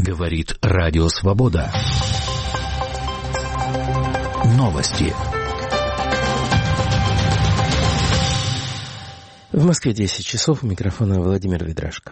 Говорит Радио Свобода. Новости. В Москве 10 часов. У микрофона Владимир Ведрашко.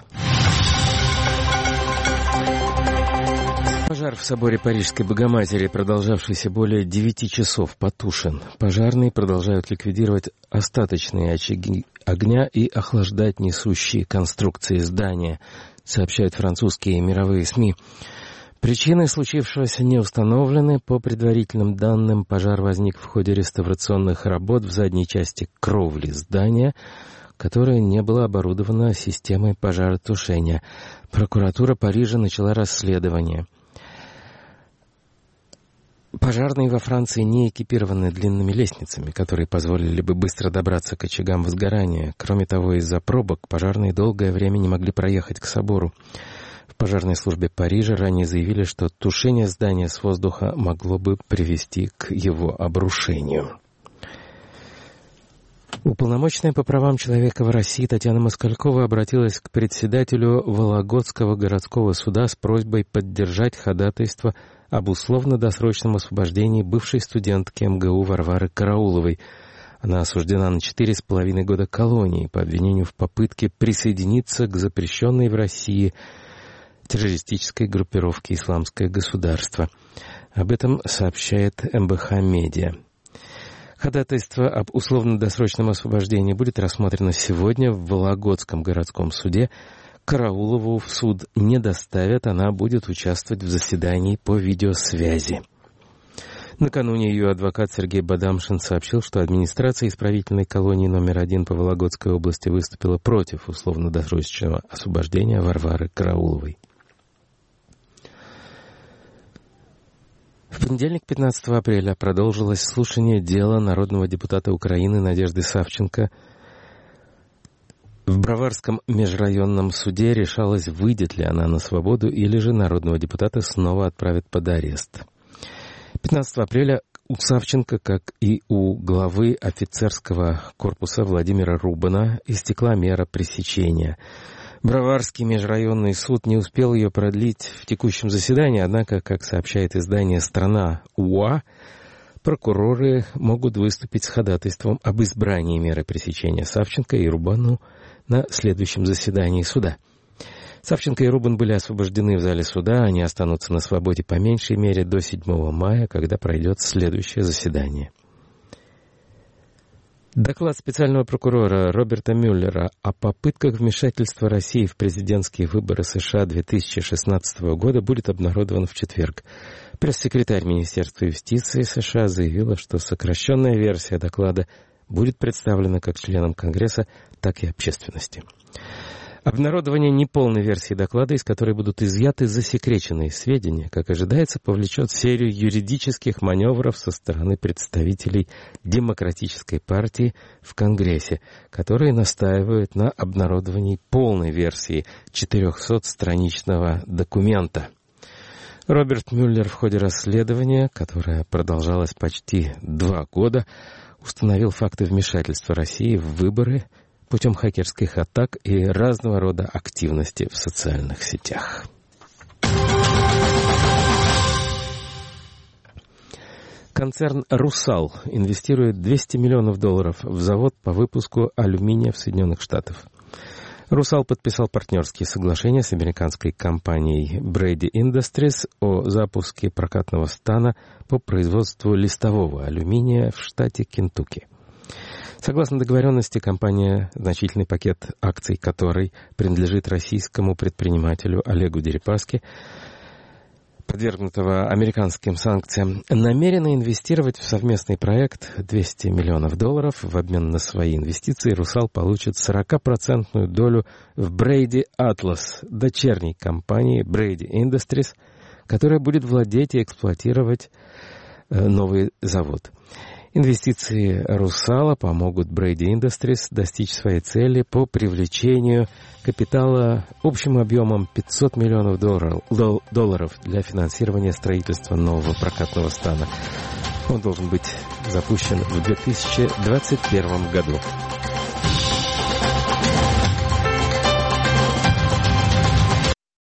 Пожар в соборе Парижской Богоматери, продолжавшийся более 9 часов, потушен. Пожарные продолжают ликвидировать остаточные очаги огня и охлаждать несущие конструкции здания, сообщают французские и мировые СМИ. Причины случившегося не установлены. По предварительным данным, пожар возник в ходе реставрационных работ в задней части кровли здания, которое не было оборудовано системой пожаротушения. Прокуратура Парижа начала расследование. Пожарные во Франции не экипированы длинными лестницами, которые позволили бы быстро добраться к очагам возгорания. Кроме того, из-за пробок пожарные долгое время не могли проехать к собору. В пожарной службе Парижа ранее заявили, что тушение здания с воздуха могло бы привести к его обрушению. Уполномоченная по правам человека в России Татьяна Москалькова обратилась к председателю Вологодского городского суда с просьбой поддержать ходатайство об условно-досрочном освобождении бывшей студентки МГУ Варвары Карауловой. Она осуждена на 4,5 года колонии по обвинению в попытке присоединиться к запрещенной в России террористической группировке «Исламское государство». Об этом сообщает МБХ Медиа. Ходатайство об условно-досрочном освобождении будет рассмотрено сегодня в Вологодском городском суде. Караулову в суд не доставят, она будет участвовать в заседании по видеосвязи. Накануне ее адвокат Сергей Бадамшин сообщил, что администрация исправительной колонии номер 1 по Вологодской области выступила против условно-досрочного освобождения Варвары Карауловой. В понедельник, 15 апреля, продолжилось слушание дела народного депутата Украины Надежды Савченко. В Броварском межрайонном суде решалось, выйдет ли она на свободу, или же народного депутата снова отправят под арест. 15 апреля у Савченко, как и у главы офицерского корпуса Владимира Рубана, истекла мера пресечения. Броварский межрайонный суд не успел ее продлить в текущем заседании, однако, как сообщает издание «Страна УА», прокуроры могут выступить с ходатайством об избрании меры пресечения Савченко и Рубану на следующем заседании суда. Савченко и Рубан были освобождены в зале суда, они останутся на свободе по меньшей мере до 7 мая, когда пройдет следующее заседание. Доклад специального прокурора Роберта Мюллера о попытках вмешательства России в президентские выборы США 2016 года будет обнародован в четверг. Пресс-секретарь Министерства юстиции США заявила, что сокращенная версия доклада будет представлена как членам Конгресса, так и общественности. Обнародование неполной версии доклада, из которой будут изъяты засекреченные сведения, как ожидается, повлечет серию юридических маневров со стороны представителей Демократической партии в Конгрессе, которые настаивают на обнародовании полной версии 400-страничного документа. Роберт Мюллер в ходе расследования, которое продолжалось почти 2 года, установил факты вмешательства России в выборы путем хакерских атак и разного рода активности в социальных сетях. Концерн «Русал» инвестирует $200 миллионов в завод по выпуску алюминия в Соединенных Штатах. «Русал» подписал партнерские соглашения с американской компанией Brady Industries о запуске прокатного стана по производству листового алюминия в штате Кентукки. Согласно договоренности, компания, значительный пакет акций которой принадлежит российскому предпринимателю Олегу Дерипаске, подвергнутого американским санкциям, намерена инвестировать в совместный проект $200 миллионов. В обмен на свои инвестиции «Русал» получит 40% долю в Brady Atlas, дочерней компании Brady Industries, которая будет владеть и эксплуатировать новый завод. Инвестиции «Русала» помогут Brady Industries достичь своей цели по привлечению капитала общим объемом $500 миллионов для финансирования строительства нового прокатного стана. Он должен быть запущен в 2021 году.